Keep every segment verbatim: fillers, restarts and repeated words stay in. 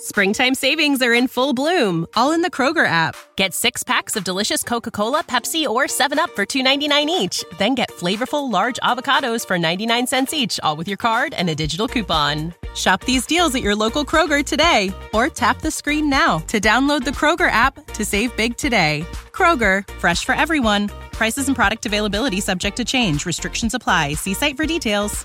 Springtime savings are in full bloom, all in the Kroger app. Get six packs of delicious Coca-Cola, Pepsi, or seven up for two ninety-nine each. Then get flavorful large avocados for ninety-nine cents each, all with your card and a digital coupon. Shop these deals at your local Kroger today, or tap the screen now to download the Kroger app to save big today. Kroger, fresh for everyone. Prices and product availability subject to change. Restrictions apply. See site for details.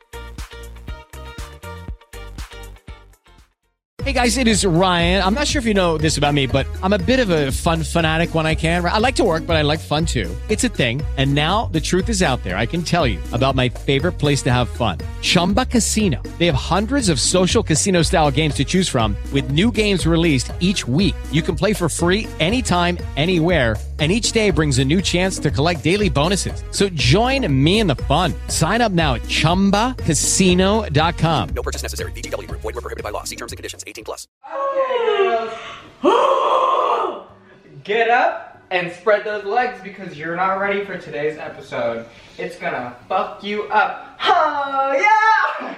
Hey guys, it is Ryan. I'm not sure if you know this about me, but I'm a bit of a fun fanatic when I can. I like to work, but I like fun too. It's a thing. And now the truth is out there. I can tell you about my favorite place to have fun. Chumba Casino. They have hundreds of social casino style games to choose from with new games released each week. You can play for free anytime, anywhere. And each day brings a new chance to collect daily bonuses. So join me in the fun. Sign up now at chumba casino dot com. No purchase necessary. V G W. Void where prohibited by law. See terms and conditions. eighteen plus. Okay, girls. Get up and spread those legs because you're not ready for today's episode. It's gonna fuck you up. Oh, yeah!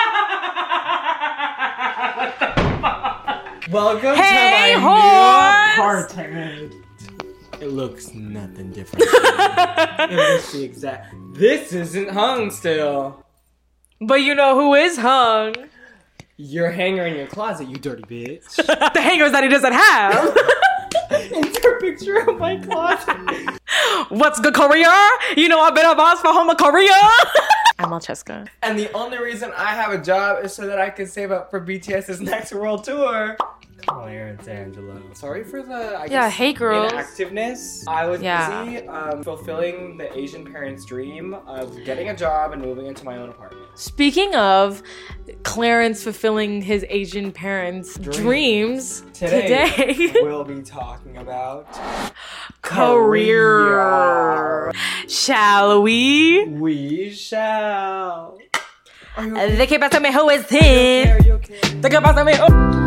Welcome hey, to my horse! new apartment. It looks nothing different. It looks the exact. This isn't hung still. But you know who is hung? Your hanger in your closet, you dirty bitch. The hangers that he doesn't have. Insert a picture of my closet. What's good, Korea? You know I've been a boss for home of Korea. I'm Malcheska. And the only reason I have a job is so that I can save up for BTS's next world tour. Clarence Angelo. Sorry for the I yeah, guess, hey girls. inactiveness. I was yeah. busy um, fulfilling the Asian parent's dream of getting a job and moving into my own apartment. Speaking of Clarence fulfilling his Asian parents' dreams, dreams today, today we'll be talking about career. career. Shall we? We shall. Okay? De que pasa me who is him? De que pasa me oh.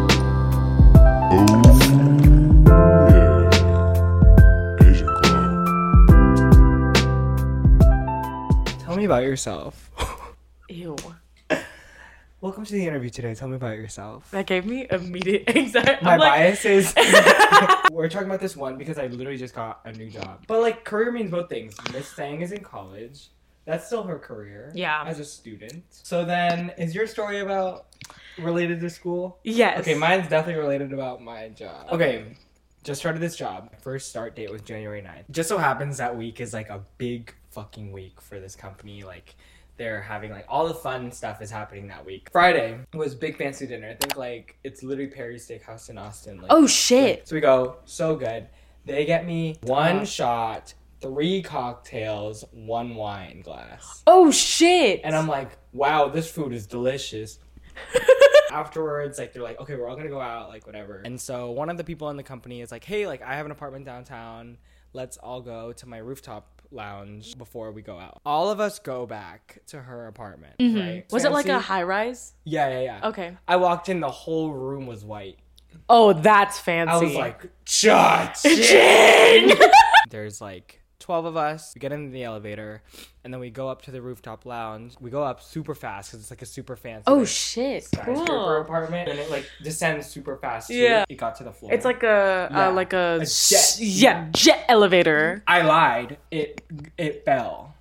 Tell me about yourself. Ew. Welcome to the interview today. Tell me about yourself. That gave me immediate anxiety. My I'm bias like... is... We're talking about this one because I literally just got a new job. But, like, career means both things. Miss Sang is in college. That's still her career. Yeah. As a student. So then, is your story about... related to school? Yes. Okay, mine's definitely related about my job. Okay, just started this job. First start date was January ninth. Just so happens that week is, like, a big fucking week for this company. Like... they're having, like, all the fun stuff is happening that week. Friday was big fancy dinner. I think, like, it's literally Perry's Steakhouse in Austin. Like, oh, shit. Like, so we go, so good. They get me one shot, three cocktails, one wine glass. Oh, shit. And I'm like, wow, this food is delicious. Afterwards, like, they're like, okay, we're all gonna go out, like, whatever. And so one of the people in the company is like, hey, like, I have an apartment downtown. Let's all go to my rooftop lounge before we go out. All of us go back to her apartment, mm-hmm. right? Was fancy. It like a high rise? Yeah, yeah, yeah. Okay. I walked in, the whole room was white. Oh, that's fancy. I was like, cha-ching! There's like twelve of us. We get into the elevator, and then we go up to the rooftop lounge. We go up super fast because it's like a super fancy. Oh, like, shit! skyscraper cool. apartment, and it like descends super fast. Too. Yeah, it got to the floor. It's like a yeah. uh, like a, a jet. Yeah, jet elevator. I lied. It it fell.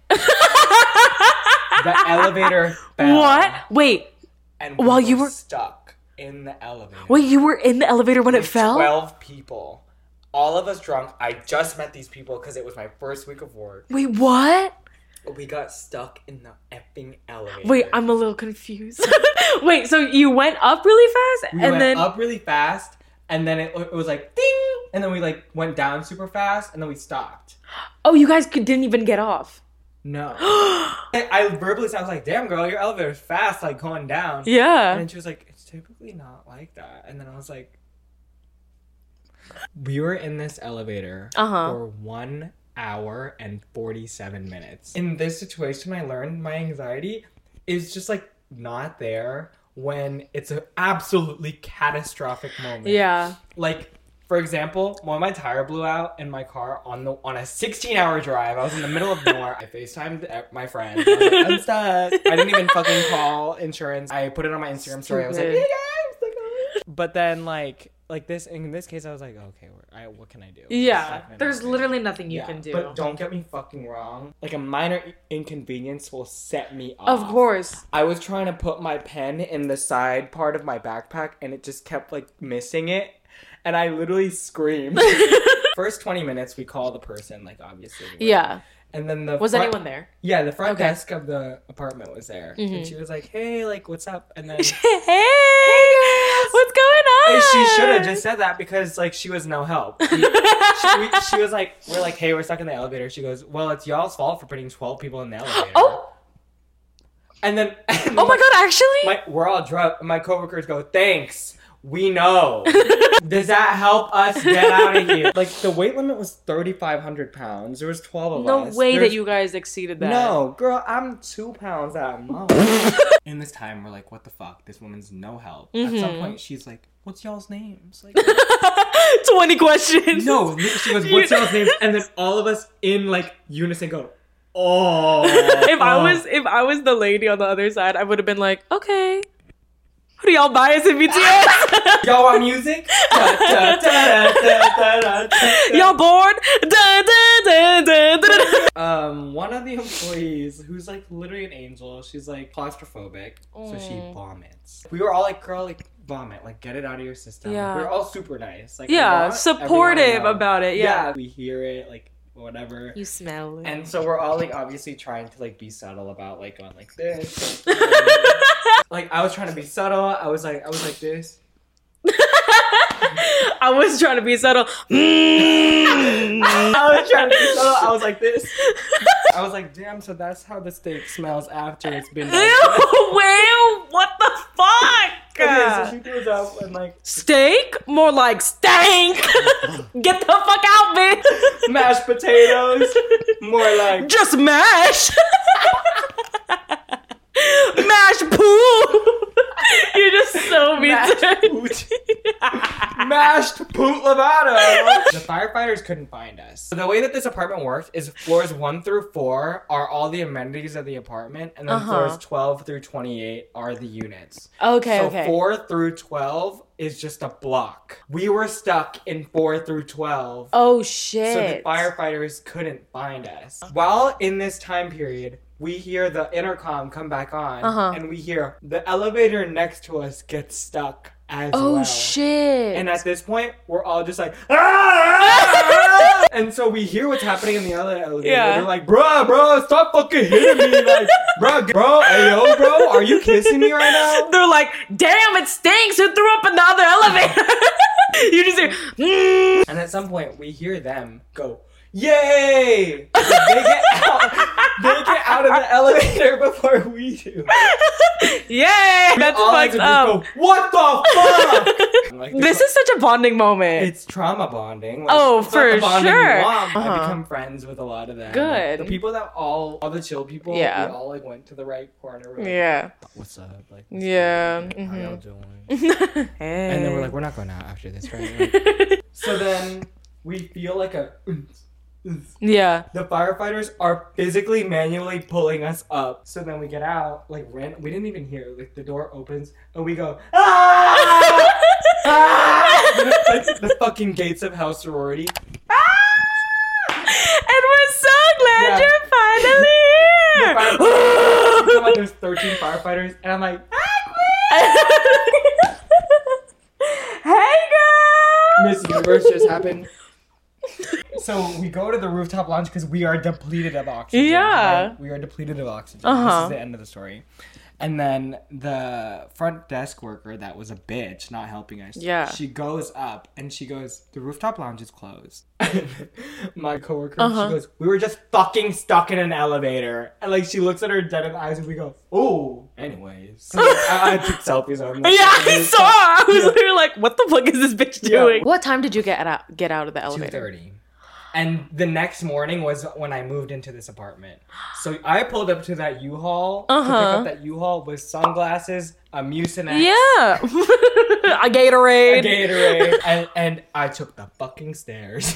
The elevator fell. What? Wait. And while we you were stuck in the elevator. Wait, you were in the elevator when With it fell? Twelve people. All of us drunk. I just met these people because it was my first week of work. Wait, what? We got stuck in the effing elevator. Wait, I'm a little confused. Wait, so you went up really fast? We and went then... up really fast, and then it, it was like, ding! And then we like went down super fast, and then we stopped. Oh, you guys could, didn't even get off? No. I, I verbally said, I was like, damn, girl, your elevator's fast, like going down. Yeah. And then she was like, it's typically not like that. And then I was like... We were in this elevator uh-huh. for one hour and forty-seven minutes. In this situation, I learned my anxiety is just like not there when it's an absolutely catastrophic moment. Yeah. Like, for example, when my tire blew out in my car on the on a sixteen-hour drive, I was in the middle of nowhere. I FaceTimed my friend. I was like, I'm stuck. I didn't even fucking call insurance. I put it on my Instagram story. I was like, hey guys. But then like like this in this case, I was like, okay, I, what can I do? Yeah, there's literally nothing you yeah, can do. But don't get me fucking wrong. Like a minor inconvenience will set me off. Of course. I was trying to put my pen in the side part of my backpack, and it just kept like missing it, and I literally screamed. First twenty minutes, we call the person, like obviously. Right? Yeah. And then the was front, anyone there? Yeah, the front Okay. desk of the apartment was there, Mm-hmm. and she was like, "Hey, like, what's up?" And then hey, what's going on? and she should have just said that because like she was no help. she, we, she was like, "We're like, hey, we're stuck in the elevator." She goes, "Well, it's y'all's fault for putting twelve people in the elevator." Oh. And then, and Oh my god, actually? my, we're all drunk. My coworkers go, "Thanks, we know." Does that help us get out of here? Like the weight limit was thirty-five hundred pounds. There was twelve of no us. way There's- that you guys exceeded that. No, girl, I'm two pounds at most. In this time, we're like, what the fuck? This woman's no help. Mm-hmm. At some point, she's like, what's y'all's names? Like, twenty questions. no, she goes, what's y'all's names? And then all of us in like unison go, oh. If I oh. was if I was the lady on the other side, I would have been like, okay. Who do y'all bias in B T S? Y'all want music? Da, da, da, da, da, da, da. Y'all bored? Da, da, da, da, da, da. Um, one of the employees, who's like literally an angel, she's like claustrophobic, so she Mm. vomits. We were all like, girl, like vomit, like get it out of your system. Like, Yeah. we were all super nice. Like, we Yeah, want supportive everyone to know. about it, yeah. We hear it, like whatever. You smell it. And so we're all like obviously trying to like be subtle about like going like this. Like I was trying to be subtle. I was like I was like this. I was trying to be subtle. Mm. I was trying to be subtle. I was like this. I was like, damn, so that's how the steak smells after it's been done. Ew, wait, what the fuck? Okay, so she goes up and like Steak? More like stank. Get the fuck out, bitch. mashed potatoes. More like Just mash. Mash poo. You're just so mashed mean. poot. Mashed poot Lovato. The firefighters couldn't find us. So the way that this apartment works is floors one through four are all the amenities of the apartment, and then Uh-huh. floors twelve through twenty-eight are the units. Okay, so okay. four through twelve is just a block. We were stuck in four through twelve. Oh So the shit. firefighters couldn't find us. While in this time period, we hear the intercom come back on, Uh-huh. and we hear the elevator next to us get stuck as Oh well. shit. And at this point, we're all just like, ah! And so we hear what's happening in the other elevator. Yeah. They're like, bruh, bro, stop fucking hitting me. Like, bruh, bro, hey, yo, bro, are you kissing me right now? They're like, damn, it stinks. Who threw up in the other elevator? You just hear, mm. And at some point, we hear them go, yay! Like, they get out. They get out of the elevator before we do. Yay! That's All I fucked could up. just go, what the fuck? I'm like, This is such a bonding moment. It's trauma bonding. Oh, it's not for the bonding you sure. want. Uh-huh. I become friends with a lot of them. Good. The people that all, all the chill people, Yeah. we all like went to the right corner. We're like, Yeah. what's up? Like, what's Yeah. up? How y'all Mhm. doing? Hey. And then we're like, we're not going out after this, right? Like, so then we feel like a. yeah. The firefighters are physically manually pulling us up. So then we get out, like ran. We didn't even hear. Like the door opens and we go, ah! Ah! Like the fucking gates of hell sorority. And we're so glad Yeah. you're finally The here. firefighters- you know, like, there's thirteen firefighters, and I'm like, Hey, girl. Miss Universe just happened. So we go to the rooftop lounge because we are depleted of oxygen. Yeah. right? We are depleted of oxygen. Uh-huh. This is the end of the story. And then the front desk worker that was a bitch, not helping us. Yeah. She goes up and she goes, the rooftop lounge is closed. My coworker, Uh-huh. she goes, we were just fucking stuck in an elevator. And like she looks at her dead in the eyes and we go, oh. Anyways. I, I took selfies on this. Yeah, I saw. I was Yeah. literally like, what the fuck is this bitch Yeah. doing? What time did you get out, get out of the two elevator? thirty. And the next morning was when I moved into this apartment. So I pulled up to that U-Haul to pick Uh-huh. up that U-Haul with sunglasses, a Mucinex, Yeah. A Gatorade. a Gatorade, and, and I took the fucking stairs.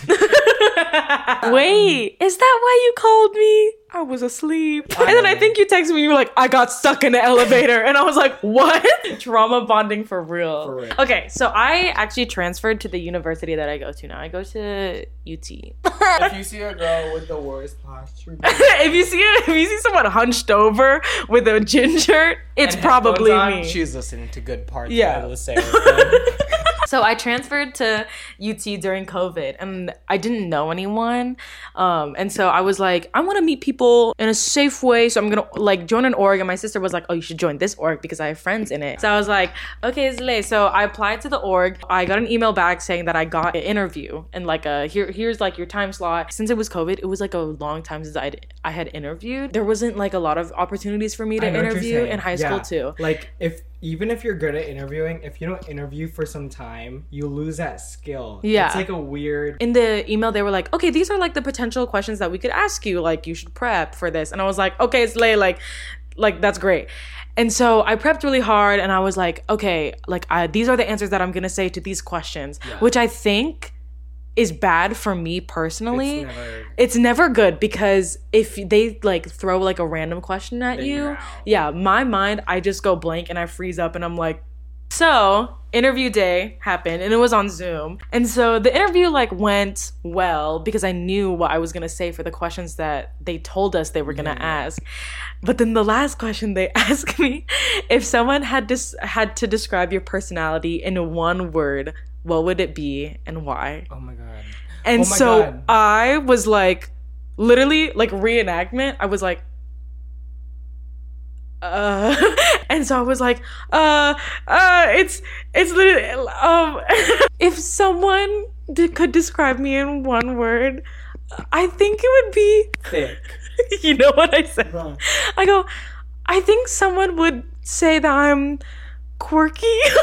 Wait, is that why you called me? I was asleep. And then I think you texted me, you were like, I got stuck in the elevator. And I was like, what? Trauma bonding for real. For real. Okay, so I actually transferred to the university that I go to now. I go to U T. If you see a girl with the worst posture if you see if you see someone hunched over with a gin shirt, it's and probably headphones on, me. she's listening to good parts Yeah. of the Sarah. So I transferred to U T during COVID and I didn't know anyone. Um, and so I was like, I want to meet people in a safe way. So I'm going to like join an org. And my sister was like, oh, you should join this org because I have friends in it. So I was like, okay, Zle. So I applied to the org. I got an email back saying that I got an interview and like a, here, here's like your time slot. Since it was COVID, it was like a long time since I I had interviewed. There wasn't like a lot of opportunities for me to I know what you're interview saying. in high Yeah. school too. Like if even if you're good at interviewing, if you don't interview for some time, you lose that skill. Yeah. It's like a weird In the email, they were like, okay, these are like the potential questions that we could ask you. Like, you should prep for this. And I was like, okay, it's late. Like, like that's great. And so I prepped really hard and I was like, okay, like I, these are the answers that I'm going to say to these questions, Yeah. which I think is bad for me personally. It's never- It's never good because if they like throw like a random question at Then you, you're out. yeah, my mind, I just go blank and I freeze up and I'm like, so interview day happened and it was on Zoom. And so the interview like went well because I knew what I was going to say for the questions that they told us they were going to ask. But then the last question they asked me, if someone had dis- had to describe your personality in one word, what would it be and why? Oh my god. And Oh my so God. I was like, literally, like reenactment. I was like, uh, and so I was like, uh, uh, it's, it's literally, um, if someone d- could describe me in one word, I think it would be, Thick. you know what I said? Huh. I go, I think someone would say that I'm quirky.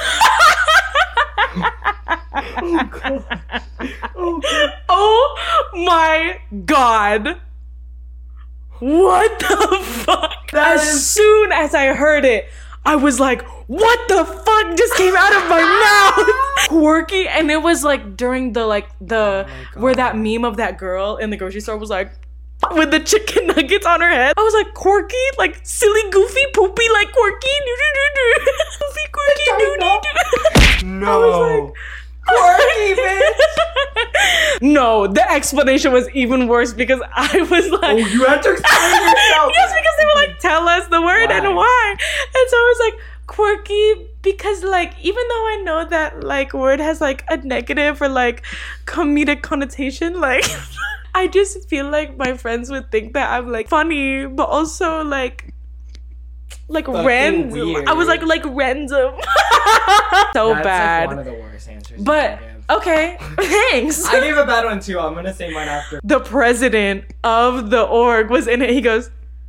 Oh god. Oh god. Oh my god. What the fuck? That as is- soon as I heard it, I was like, what the fuck just came out of my mouth? Quirky. And it was like during the like the Oh my where God. that meme of that girl in the grocery store was like with the chicken nuggets on her head. I was like, quirky, like silly, goofy, poopy, like quirky, doo-doo-doo-doo. Goofy, quirky, doo-doo-doo. No. Quirky, bitch. No, the explanation was even worse because I was like, Oh, you have to explain yourself. yes, because they were like, tell us the word Why? and why. And so I was like, quirky, because like, even though I know that like word has like a negative or like comedic connotation, like, I just feel like my friends would think that I'm like funny, but also like, like Fucking random. weird. I was like, like random. so That's bad. like one of the worst answers. you But can give. okay, thanks. I gave a bad one too. I'm gonna say mine after. The president of the org was in it. He goes.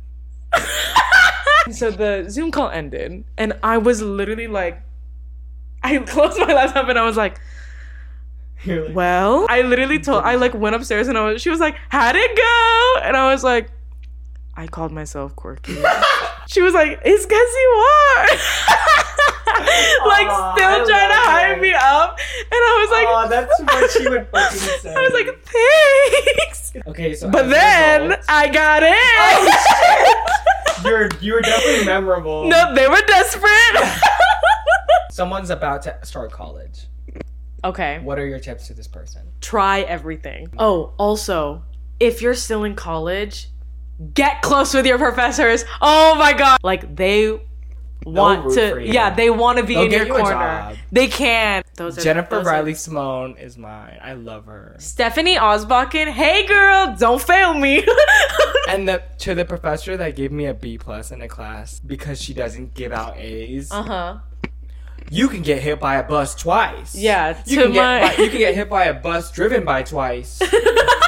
So the Zoom call ended, and I was literally like, I closed my laptop and I was like, You're like, well, I literally told, I like went upstairs and I was, she was like, how'd it go? And I was like, I called myself quirky. She was like, it's because you are. Like, Aw, still I trying to love hype it. me up. And I was like, oh, that's what she would fucking say. I was like, thanks. okay, so But as a then result, I got in. Oh, you're you're definitely memorable. No, they were desperate. Someone's about to start college. Okay. What are your tips to this person? Try everything. Oh, also, if you're still in college, get close with your professors. Oh my god. Like they want root to for you. yeah, they want to be They'll in get your you a corner. job. They can. Those are, Jennifer those are- Riley Simone is mine. I love her. Stephanie Osbakken, hey girl, don't fail me. And the, to the professor that gave me a B plus in a class because she doesn't give out A's. Uh-huh. You can get hit by a bus twice. Yeah, you to can, my- get by, you can get hit by a bus driven by twice. That's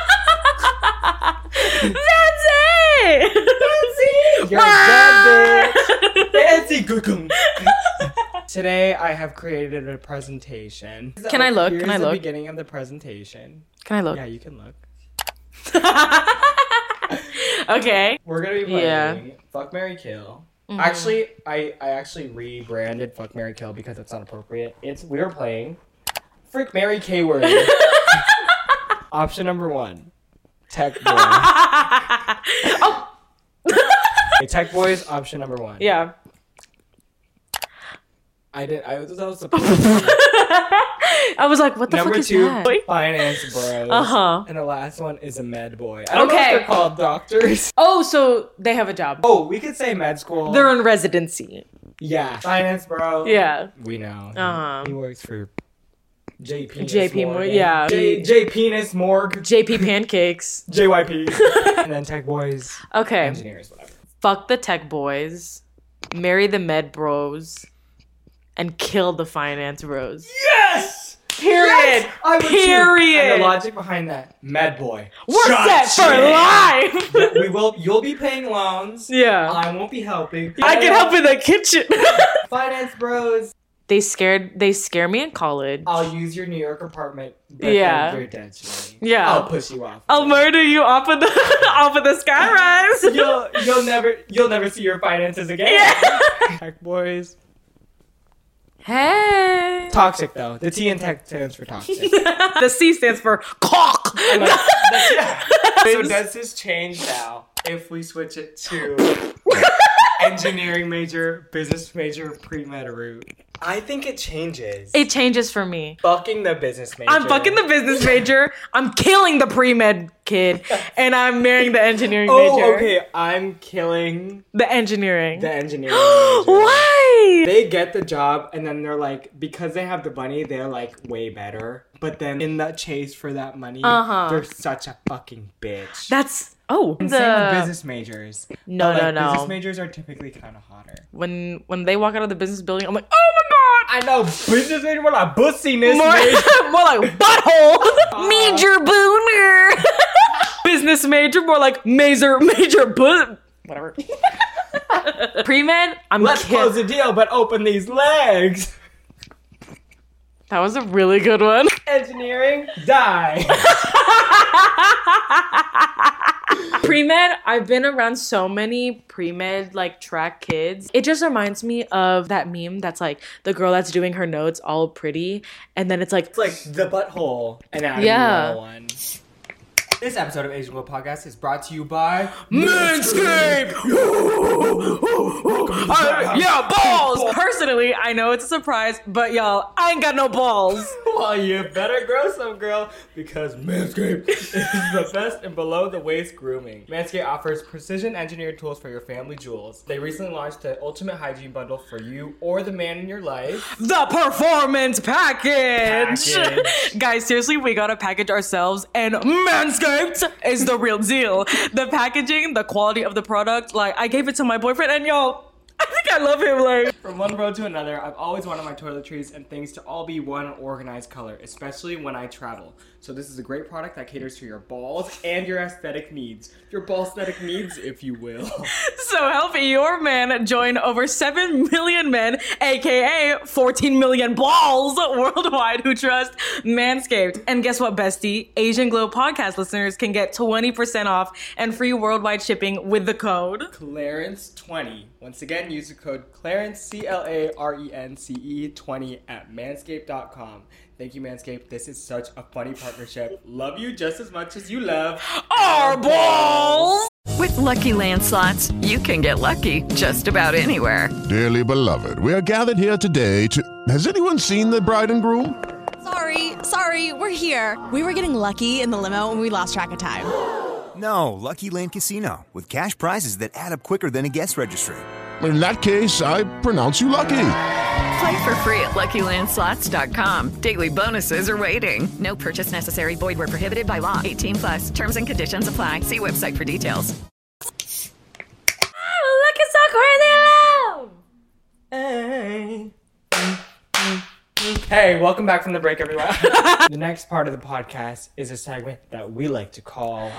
it. You're a good bitch. Fancy gookum. Today I have created a presentation. Can I look? Here's Can I the look? beginning of the presentation. Can I look? Yeah, you can look. Okay. We're gonna be playing Yeah. Fuck, Marry, Kill. Mm-hmm. Actually, I, I actually rebranded Fuck, Marry, Kill because it's not appropriate. It's we were playing Frick, Marry, K-word. Option number one, Tech Boy. Oh. Okay, Tech Boy is option number one. Yeah. I didn't. I was, I was supposed to. I was like, what the Number fuck is two, that? Finance Bros. Uh-huh. And the last one is a Med Boy. I don't know Okay. if they're called doctors. Oh, so they have a job. Oh, we could say med school. They're in residency. Yeah. Finance Bro. Yeah. We know. Uh-huh. He works for J P. J P Morgan. Yeah. J, J Penis Morgue. J P Pancakes. J Y P. And then Tech Boys. Okay. Engineers, whatever. Fuck the tech boys. Marry the med bros. And kill the finance bros. Yes! Period. Yes! I would too. Period. And the logic behind that, Med Boy. We're Shot set for shit. life. Yeah, we will. You'll be paying loans. Yeah. I won't be helping. I can help in the kitchen. Finance Bros. They scared. They scare me in college. I'll use your New York apartment. But Yeah. then you're dead, Shirley. Yeah. I'll push you off. I'll murder you off of the off of the skyrise. You'll you'll never you'll never see your finances again. Yeah. Tech Boys. Hey. Toxic though. The T in tech stands for toxic. The C stands for cock. I'm like, that's- yeah. So does this change now if we switch it to engineering major, business major, pre-med route? I think it changes. It changes for me. Fucking the business major. I'm fucking the business major. I'm killing the pre-med kid, and I'm marrying the engineering Oh, major. okay. I'm killing The engineering. the engineering major. Why? They get the job and then they're like, because they have the money, they're like way better. But then in that chase for that money, Uh-huh. they're such a fucking bitch. That's oh. And the- same with business majors. No, But, no, like, no. Business majors are typically kind of hotter. When when they walk out of the business building, I'm like, oh my god. I know, business major more like bussiness More, major. more like butthole. Major booner. Business major, more like major major but whatever. Pre-med, I'm Let's kidding. close the deal, but open these legs. That was a really good one. Engineering, die. Pre-med, I've been around so many pre-med like track kids. It just reminds me of that meme that's like the girl that's doing her notes all pretty, and then it's like It's like the butthole anatomy Yeah. one oh one. This episode of Asian Glow Podcast is brought to you by Manscaped! Uh, yeah, balls! Personally, I know it's a surprise, but y'all, I ain't got no balls. Well, you better grow some, girl, because Manscaped is the best in below-the-waist grooming. Manscaped offers precision-engineered tools for your family jewels. They recently launched the Ultimate Hygiene Bundle for you or the man in your life. The performance package! Package. Guys, seriously, we got a package ourselves, and Manscaped is the real deal. The packaging, the quality of the product, like, I gave it to my boyfriend, and y'all, I think I love him, like. From one road to another, I've always wanted my toiletries and things to all be one organized color, especially when I travel. So this is a great product that caters to your balls and your aesthetic needs. Your ball aesthetic needs, if you will. So help your man join over seven million men, aka fourteen million balls worldwide who trust Manscaped. And guess what, bestie? Asian Glow podcast listeners can get twenty percent off and free worldwide shipping with the code Clarence twenty. Once again, use the code Clarence, C L A R E N C E twenty at manscaped dot com. Thank you, Manscaped. This is such a funny partnership. Love you just as much as you love our balls. With Lucky Land Slots, you can get lucky just about anywhere. Dearly beloved, we are gathered here today to... Has anyone seen the bride and groom? Sorry, sorry, we're here. We were getting lucky in the limo and we lost track of time. No, Lucky Land Casino, with cash prizes that add up quicker than a guest registry. In that case, I pronounce you lucky. Play for free at lucky land slots dot com. Daily bonuses are waiting. No purchase necessary. Void where prohibited by law. eighteen plus. Terms and conditions apply. See website for details. Oh, look, it's so crazy loud. Hey. Hey, welcome back from the break, everyone. The next part of the podcast is a segment that we like to call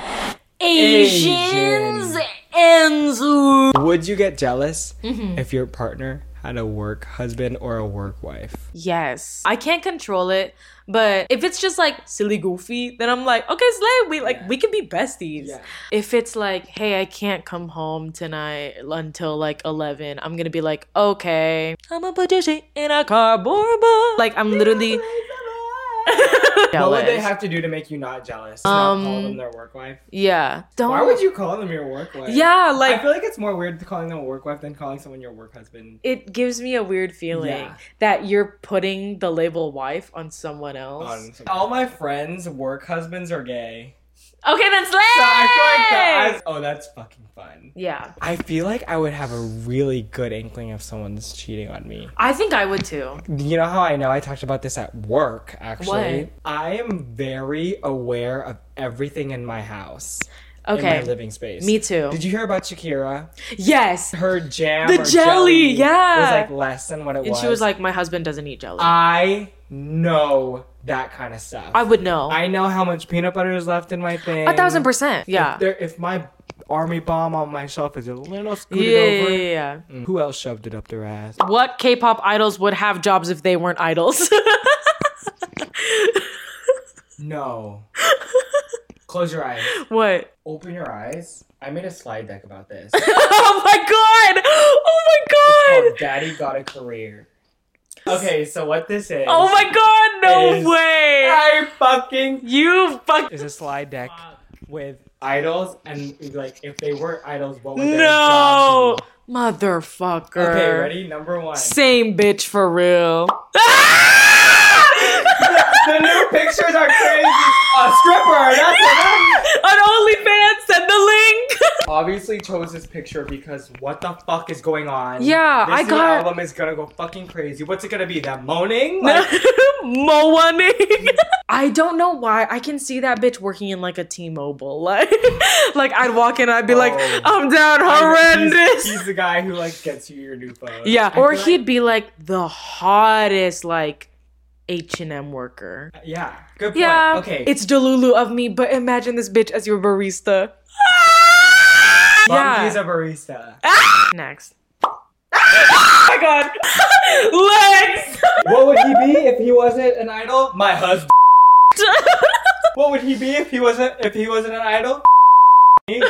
Asians and Would you get jealous if your partner had a work husband or a work wife? Yes. I can't control it, but if it's just like silly goofy, then I'm like, okay, Slay, we like Yeah. we can be besties. Yeah. If it's like, hey, I can't come home tonight until like eleven, I'm gonna be like, okay, I'm gonna put your shit in a cardboard box. Like I'm literally What would they jealous. have to do to make you not jealous? Um, Not call them their work wife? Yeah. Don't. Why would you call them your work wife? Yeah, I like feel like it's more weird calling them a work wife than calling someone your work husband. it gives me a weird feeling Yeah. that you're putting the label wife on someone else. On some- All my friends' work husbands are gay. Okay, then Slay. So I feel like that. Oh, that's fucking fun. Yeah. I feel like I would have a really good inkling if someone's cheating on me. I think I would too. You know how I know I talked about this at work, actually? What? I am very aware of everything in my house. Okay. In my living space. Me too. Did you hear about Shakira? Yes. Her jam The or jelly, yeah. was like less than what it And was. she was like, my husband doesn't eat jelly. I know that kind of stuff. I would know. I know how much peanut butter is left in my thing. A thousand percent. Yeah. If, there, if my army bomb on my shelf is a little scooted Yeah, over, yeah, yeah. mm, who else shoved it up their ass? What K-pop idols would have jobs if they weren't idols? No. Close your eyes. What? Open your eyes. I made a slide deck about this. Oh my god! Oh my god! Called Daddy Got a Career. Okay, so what this is... Oh my god! No is- way! I fucking... You fuck. Is a slide deck with idols, and like, if they weren't idols, what would their job No, be? motherfucker. Okay, ready? Number one. Same bitch for real. The new pictures are crazy. A stripper, that's what On OnlyFans, send the link. Obviously chose this picture because what the fuck is going on? Yeah, this I new got- album is gonna go fucking crazy. What's it gonna be? That moaning? Like, Moaning. I don't know why. I can see that bitch working in like a T-Mobile. Like, like I'd walk in and I'd be like, Oh. I'm down horrendous. He's, he's the guy who like gets you your new phone. Yeah, I or feel he'd like- be like the hottest like H and M worker. Yeah, good point. Yeah, Okay. it's Delulu of me, but imagine this bitch as your barista. Bum, he's Yeah. a barista. Next. Oh my god. Legs. What would he be if he wasn't an idol? My husband. What would he be if he wasn't if he wasn't an idol? Me.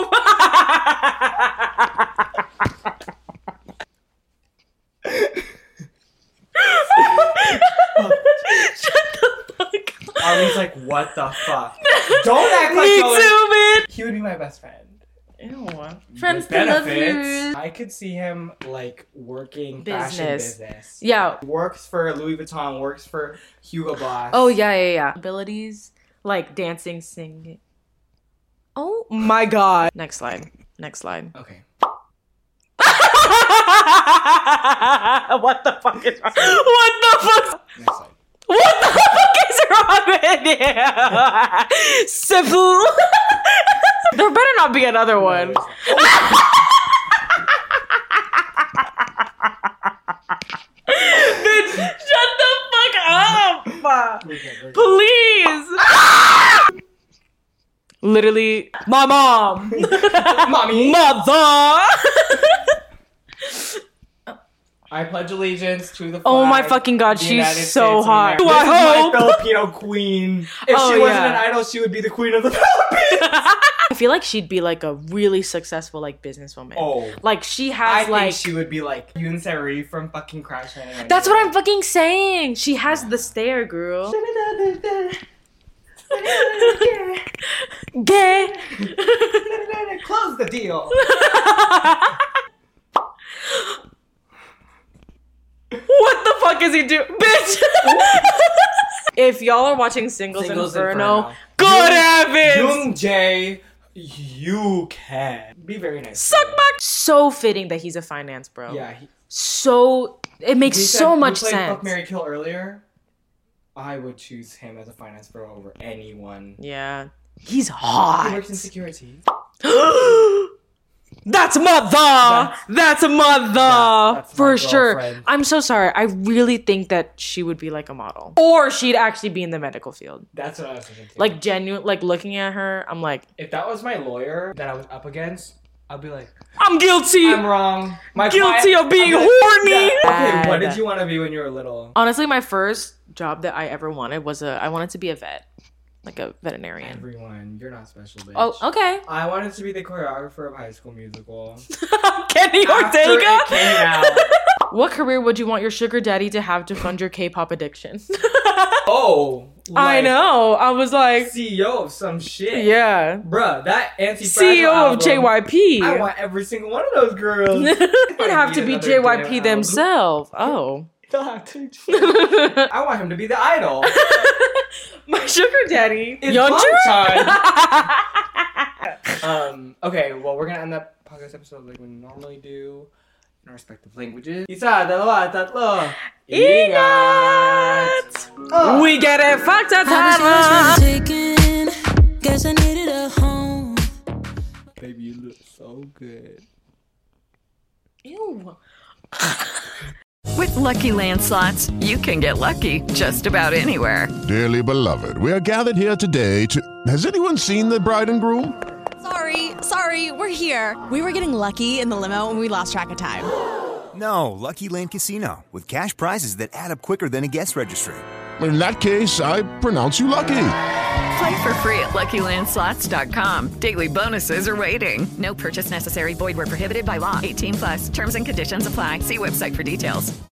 Army's like, what the fuck? Don't act like Me no one- too, bitch. He would be my best friend. Ew. Friends With to love benefits. you. I could see him like working fashion Business. business. Yeah. Works for Louis Vuitton, works for Hugo Boss. Oh yeah, yeah, yeah. Abilities like dancing, singing. Oh my god. Next slide. Next slide. Okay. What the fuck is wrong? What the fuck? Next slide. What the fuck is wrong with you? Civil. There better not be another one. Bitch, shut the fuck up. Please. Literally, my mom. Mommy. Mother. I pledge allegiance to the flag. Oh my fucking god, of the she's United so States of hot. America. Do I This is hope? my Filipino queen. If Oh, she wasn't yeah. an idol, she would be the queen of the Philippines. I feel like she'd be like a really successful like businesswoman. Oh. Like she I has think like she would be like Yoon Se-ri from fucking Crash Landing. That's what I'm fucking saying. She has the stare, girl. Gay. Close the deal. What the fuck is he doing? Bitch! If y'all are watching Singles, Singles Inferno, Inferno. good heavens! Yoon Jae, you can be very nice. Suck my... So fitting that he's a finance bro. Yeah. He, So... It makes he said so we much played sense. Fuck, Marry, Kill earlier. I would choose him as a finance bro over anyone. Yeah. He's He hot. works in security. That's mother. That's- That's, a mother. That- that's my For sure. girlfriend. I'm so sorry. I really think that she would be like a model. Or she'd actually be in the medical field. That's what I was thinking. too. Like genuine, like looking at her, I'm like, if that was my lawyer that I was up against, I'll be like, I'm guilty. I'm wrong. My Guilty client, of being like, horny. Yeah. Okay, what Bad. did you want to be when you were little? Honestly, my first job that I ever wanted was a. I wanted to be a vet, like a veterinarian. Everyone, you're not special, bitch. Oh, okay. I wanted to be the choreographer of High School Musical. Kenny After Ortega. it came out. What career would you want your sugar daddy to have to fund your K-pop addiction? Oh, I like know. I was like, C E O of some shit. yeah. Bruh, that anti C E O of J Y P. I want every single one of those girls. It'd have to be another J Y P damn album. themselves. Oh. They'll have to. I want him to be the idol. My sugar daddy. It's Yeonju? um. Okay. Well, we're gonna end that podcast episode like we normally do in our respective languages. Isa, dalawa, tatlo. Ingat. Oh. We get it fucked up. Guess I needed a home. Baby, you look so good. Ew. With Lucky Land Slots, you can get lucky just about anywhere. Dearly beloved, we are gathered here today to... Has anyone seen the bride and groom? Sorry, sorry, we're here. We were getting lucky in the limo and we lost track of time. No, Lucky Land Casino, with cash prizes that add up quicker than a guest registry. In that case, I pronounce you lucky. Play for free at Lucky Land Slots dot com. Daily bonuses are waiting. No purchase necessary. Void where prohibited by law. eighteen plus. Terms and conditions apply. See website for details.